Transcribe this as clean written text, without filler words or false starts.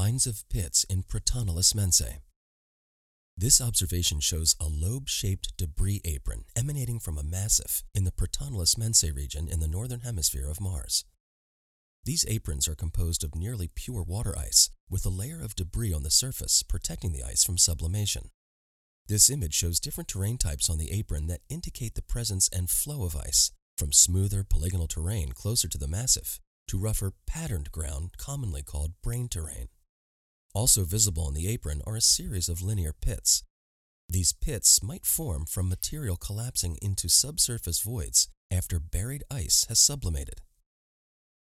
lines of pits in Protonolus mensae. This observation shows a lobe-shaped debris apron emanating from a massif in the Protonolus mensae region in the northern hemisphere of Mars. These aprons are composed of nearly pure water ice, with a layer of debris on the surface protecting the ice from sublimation. This image shows different terrain types on the apron that indicate the presence and flow of ice, from smoother polygonal terrain closer to the massif to rougher patterned ground commonly called brain terrain. Also visible on the apron are a series of linear pits. These pits might form from material collapsing into subsurface voids after buried ice has sublimated.